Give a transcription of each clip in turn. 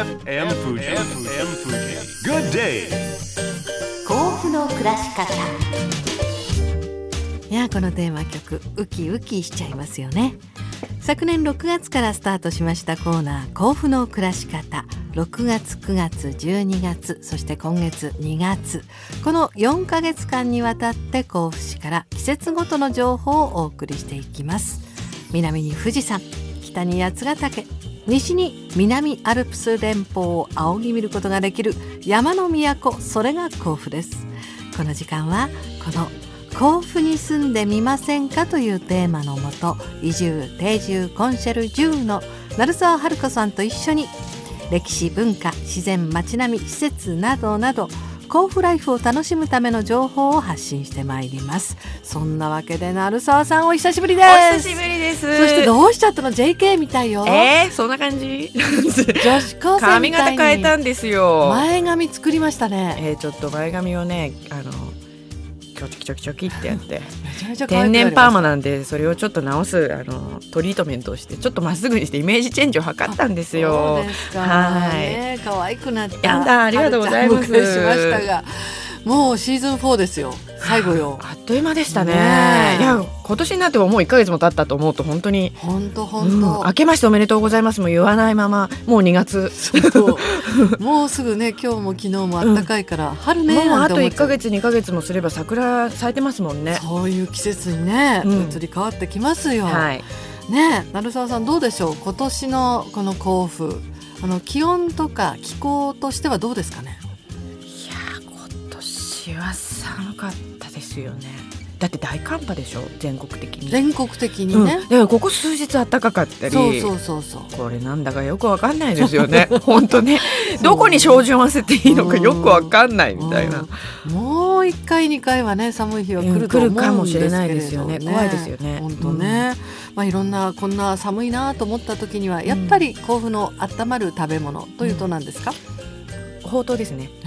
FM Fuji Good Day 甲府の暮らし方。 いや、このテーマ曲ウキウキしちゃいますよね。昨年6月からスタートしましたコーナー甲府の暮らし方。6月9月12月そして今月2月、この4ヶ月間にわたって甲府市から季節ごとの情報をお送りしていきます。南に富士山、北に八ヶ岳、西に南アルプス連峰を仰ぎ見ることができる山の都、それが甲府です。この時間はこの甲府に住んでみませんかというテーマのもと、移住定住コンシェルジュの鳴沢春子さんと一緒に歴史文化自然街並み施設などなど甲府ライフを楽しむための情報を発信してまいります。そんなわけで鳴沢さんお久しぶりです。 お久しぶりです。 そしてどうしちゃったの？ JK みたいよ。 そんな感じ女子高生髪みたいに型変えたんですよ。 前髪作りましたね。 ちょっと前髪をねチョキチョキチョキってやってめちゃめちゃ可愛くなりました。 天然パーマなんでそれをちょっと直すトリートメントをしてちょっとまっすぐにしてイメージチェンジを図ったんですよ。 そうですか。 はい、 ね、可愛くなった。 やだ、ありがとうございます。 お迎えしましたが、もうシーズン4ですよ。最後よ。 あっという間でしたね。 ねえ、 いや今年になってももう1ヶ月も経ったと思うと本当に本当、 明けましておめでとうございますも言わないままもう2月そうもうすぐね、今日も昨日も暖かいから、春ねもうあと1 なんて思っちゃう。 ヶ月2ヶ月もすれば桜咲いてますもんね。 そういう季節にね、移り変わってきますよ。 はいね、鳴沢さんどうでしょう、今年のこの甲府、気温とか気候としてはどうですかね。 いや今年は寒かったですよね。だって大寒波でしょ、全国的に。 全国的にね、 だからここ数日暖かかったり、 そうこれなんだかよくわかんないですよね本当ねどこに照準を合わせていいのかよくわかんないみたいな。 もう1回2回はね、寒い日は来ると思うんですけれど、 来るかもしれないですよね。怖いですよね。 本当ね、いろんなこんな寒いなと思った時にはやっぱり甲府の温まる食べ物というと何ですか？ ほうとうですね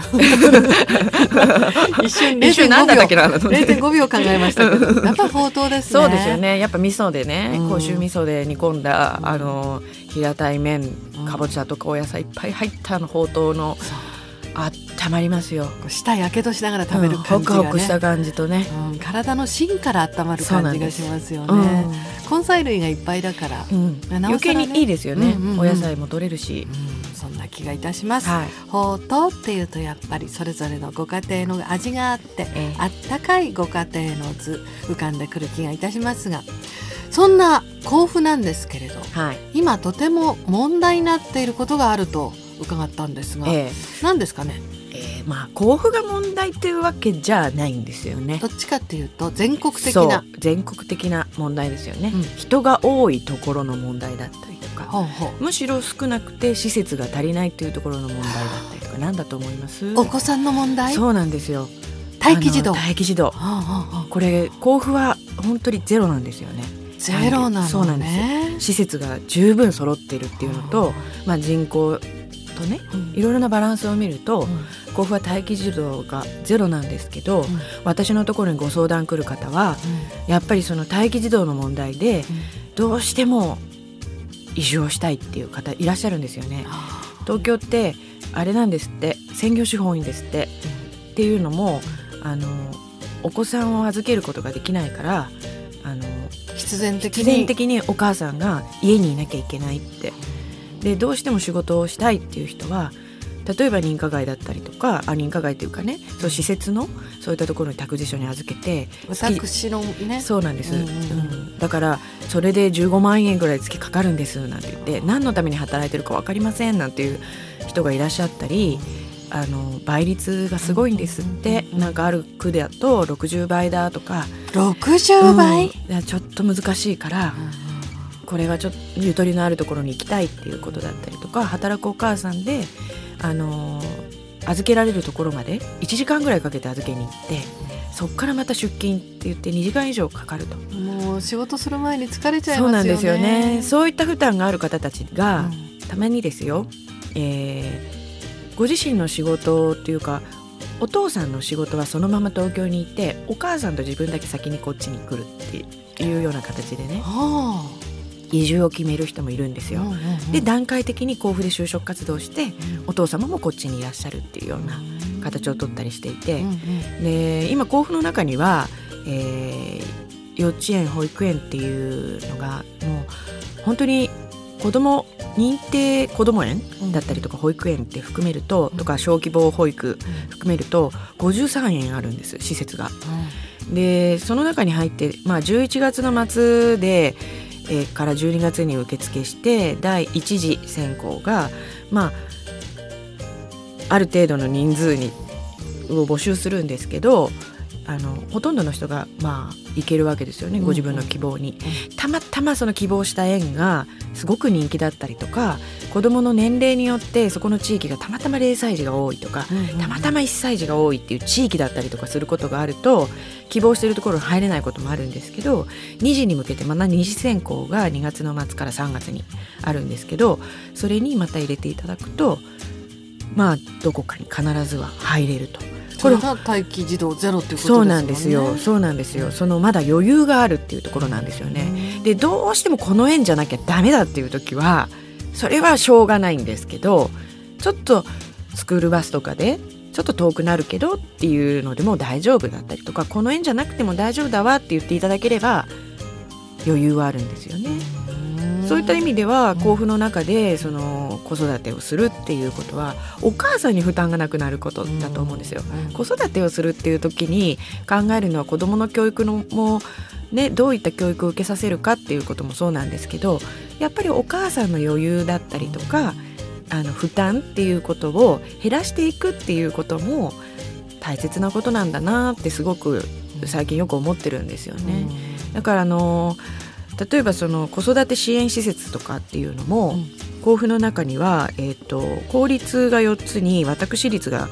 一瞬一瞬なんだったっけな 0.5 秒考えましたけどやっぱほうとうですね。 そうですよね。やっぱ味噌でね、甲州味噌で煮込んだ平たい麺、かぼちゃとかお野菜いっぱい入ったほうとうの温まりますよ。 舌やけどしながら食べる感じがね、 ホクホクした感じとね、 体の芯から温まる感じがしますよね。根菜類がいっぱいだから、 余計にいいですよね。お野菜も取れるし、 そんな気がいたします。ほうとうっていうとやっぱりそれぞれのご家庭の味があって、あったかいご家庭の図浮かんでくる気がいたしますが、そんな甲府なんですけれど、今とても問題になっていることがあると伺ったんですが、何ですかね。 甲府が問題というわけじゃないんですよね。 どっちかっていうと全国的な問題ですよね。人が多いところの問題だったりとか、むしろ少なくて施設が足りないというところの問題だったりとか、何だと思います？ お子さんの問題。そうなんですよ。 待機児童。 これ甲府は本当にゼロなんですよね。 ゼロなのね。 そうなんです。施設が十分揃っているっていうのと、人口とね、いろいろなバランスを見ると、甲府は待機児童がゼロなんですけど、私のところにご相談来る方は、やっぱりその待機児童の問題で、どうしても移住をしたいっていう方いらっしゃるんですよね。東京ってあれなんですって、専業主婦多いんですって、っていうのもお子さんを預けることができないから必然的にお母さんが家にいなきゃいけないって。でどうしても仕事をしたいっていう人は、例えば認可外だったりとか、認可外っていうかね、そう施設のそういったところに託児所に預けて、 私のね、 そうなんです、だからそれで15万円ぐらい月かかるんですなんて言って、何のために働いてるか分かりませんなんていう人がいらっしゃったり、倍率がすごいんですって、なんかある区だと60倍だとか。 60倍、 ちょっと難しいから、これはちょっとゆとりのあるところに行きたいっていうことだったりとか、働くお母さんで預けられるところまで1時間ぐらいかけて預けに行って、そこからまた出勤って言って2時間以上かかると。 もう仕事する前に疲れちゃいますよね。 そうなんですよね。そういった負担がある方たちが、たまにですよ、ご自身の仕事っていうか、お父さんの仕事はそのまま東京にいて、お母さんと自分だけ先にこっちに来るっていうような形でね、 移住を決める人もいるんですよ、で段階的に甲府で就職活動して、お父様もこっちにいらっしゃるっていうような形をとったりしていて、で今甲府の中には、幼稚園保育園っていうのがもう本当に認定こども園だったりとか保育園って含めると、とか小規模保育含めると53園あるんです、施設が。でその中に入って、11月の末で、から12月に受付して第一次選考が、ある程度の人数を募集するんですけど、ほとんどの人が行けるわけですよね、ご自分の希望に。たまたまその希望した園がすごく人気だったりとか、子どもの年齢によってそこの地域がたまたま0歳児が多いとか、たまたま1歳児が多いっていう地域だったりとかすることがあると、希望しているところに入れないこともあるんですけど、2次に向けて2次選考が2月の末から3月にあるんですけど、それにまた入れていただくとどこかに必ずは入れると。 これが待機児童ゼロっていうことですよね。 そうなんですよ、そうなんですよ。そのまだ余裕があるっていうところなんですよね。でどうしてもこの園じゃなきゃダメだっていう時はそれはしょうがないんですけど、ちょっとスクールバスとかでちょっと遠くなるけどっていうのでも大丈夫だったりとか、この園じゃなくても大丈夫だわって言っていただければ余裕はあるんですよね。そういった意味では甲府の中でその子育てをするっていうことはお母さんに負担がなくなることだと思うんですよ。子育てをするっていう時に考えるのは子どもの教育のもね、どういった教育を受けさせるかっていうこともそうなんですけど、やっぱりお母さんの余裕だったりとか負担っていうことを減らしていくっていうことも大切なことなんだなってすごく最近よく思ってるんですよね。だから例えばその子育て支援施設とかっていうのも、甲府の中には、公立が4つに私立が、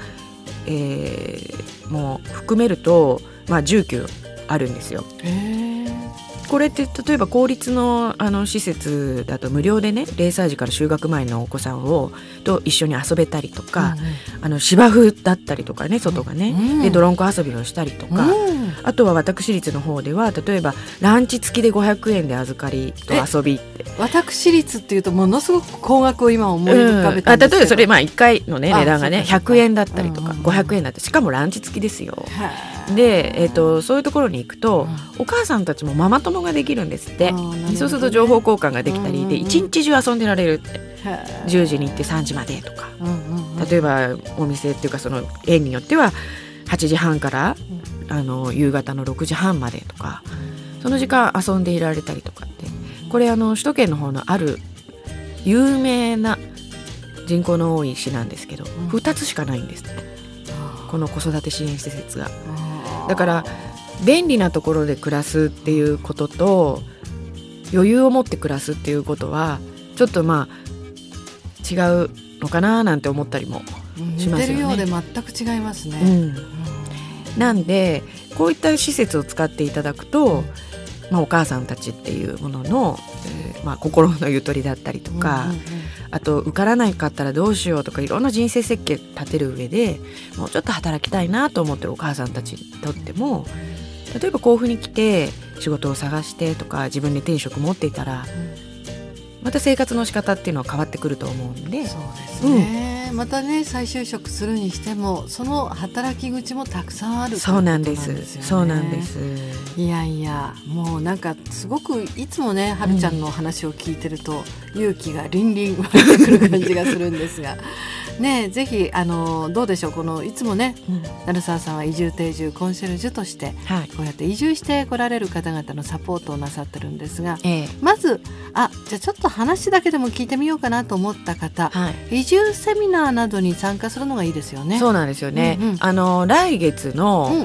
もう含めると、19あるんですよ。これって例えば公立の施設だと無料でね、0歳児から就学前のお子さんと一緒に遊べたりとか、芝生だったりとかね、外がね、で泥んこ遊びをしたりとか、あとは私立の方では例えばランチ付きで500円で預かりと遊びって。 私立っていうとものすごく高額を今思い浮かべたんですけど、 例えばそれ1回の、値段がね100円だったりとか、500円だったり、しかもランチ付きですよ。で、そういうところに行くと、お母さんたちもママ友ができるんですって。そうすると情報交換ができたりで、一日中遊んでられるって。10時に行って3時までとか、例えばお店っていうかその園によっては8時半から夕方の6時半までとか、その時間遊んでいられたりとかって、これ首都圏の方のある有名な人口の多い市なんですけど、2つしかないんですね、この子育て支援施設が。だから便利なところで暮らすっていうことと余裕を持って暮らすっていうことはちょっと違うのかななんて思ったりもしますよね。似てるようで全く違いますね。なんでこういった施設を使っていただくと、お母さんたちっていうものの、心のゆとりだったりとか、あと受からなかったらどうしようとか、いろんな人生設計立てる上でもうちょっと働きたいなと思ってるお母さんたちにとっても、例えば甲府に来て仕事を探してとか自分で転職持っていたら、また生活の仕方っていうのは変わってくると思うんで。 そうですね、またね再就職するにしてもその働き口もたくさんある。 そうなんです、そうなんです。 いやいや、もうなんかすごくいつもね、はるちゃんの話を聞いてると、勇気がりんりん湧いてくる感じがするんですがね、ぜひどうでしょう、このいつもね、鳴沢さんは移住定住コンシェルジュとして、こうやって移住して来られる方々のサポートをなさってるんですが、まずじゃあちょっと話だけでも聞いてみようかなと思った方、移住セミナーなどに参加するのがいいですよね。 そうなんですよね、来月の、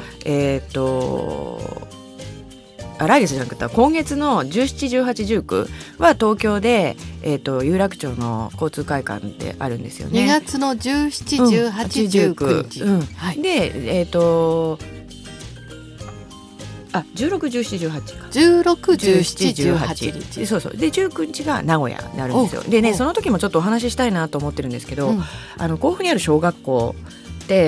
来月じゃなくて今月の17、18、19は東京で、有楽町の交通会館であるんですよね。 2月の17、18、19日、 で16、17、18か。 16、17、18日。 そうそう。で19日が名古屋になるんですよ。でね、その時もちょっとお話ししたいなと思ってるんですけど、甲府にある小学校って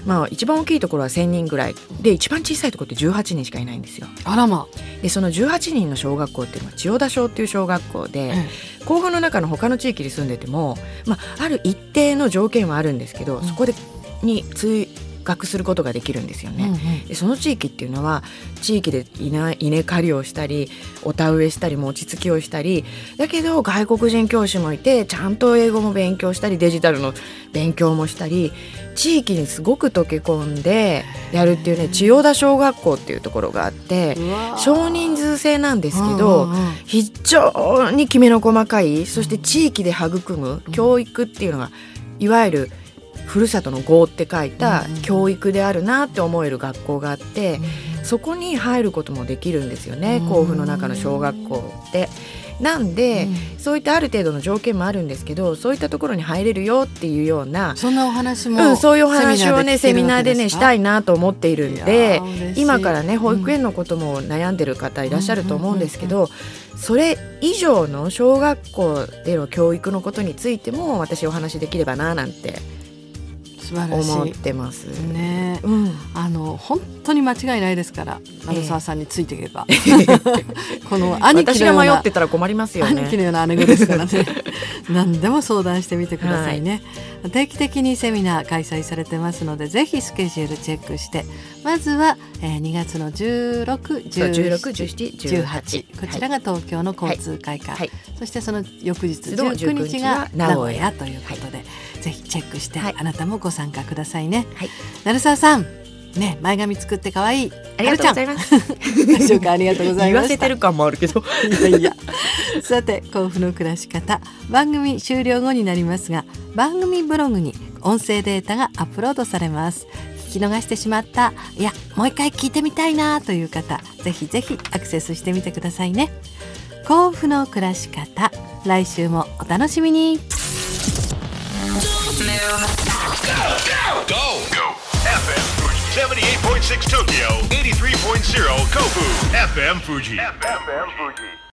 一番大きいところは1000人ぐらいで、一番小さいところって18人しかいないんですよ。 あらま。 でその18人の小学校っていうのは千代田小っていう小学校で、甲府の中の他の地域に住んでても、ある一定の条件はあるんですけど、そこに通学することができるんですよね。でその地域っていうのは地域で稲刈りをしたりお田植えしたり餅つきをしたり、だけど外国人教師もいてちゃんと英語も勉強したりデジタルの勉強もしたり、地域にすごく溶け込んでやるっていうね、千代田小学校っていうところがあって、少人数制なんですけど、非常にきめの細かい、そして地域で育む教育っていうのがいわゆるふるさとの郷って書いた教育であるなって思える学校があって、そこに入ることもできるんですよね、甲府の中の小学校って。なんで、そういったある程度の条件もあるんですけど、そういったところに入れるよっていうような、 そんなお話も、 そういうお話をねセミナーでねしたいなと思っているんで、今からね保育園のことも悩んでる方いらっしゃると思うんですけど、それ以上の小学校での教育のことについても私お話できればななんて思ってますね。本当に間違いないですから、成沢さんについていけば、この兄貴のような、 私が迷ってたら困りますよね。 兄貴のような姉子ですからね。何でも相談してみてくださいね。定期的にセミナー開催されてますので、ぜひスケジュールチェックして、まずは、2月の16、17、18、こちらが東京の交通会館、そしてその翌日19日が名古屋ということで、ぜひチェックして、あなたもご参加くださいね。成沢さんね、前髪作って可愛い。 ありがとうございます。 大丈夫か、ありがとうございました。 言わせてる感もあるけど。 いやさて、甲府の暮らし方、番組終了後になりますが、番組ブログに音声データがアップロードされます。聞き逃してしまった、いやもう一回聞いてみたいなという方、ぜひぜひアクセスしてみてくださいね。甲府の暮らし方、来週もお楽しみに。 FM Fuji 78.6 Tokyo, 83.0 Kofu FM Fuji.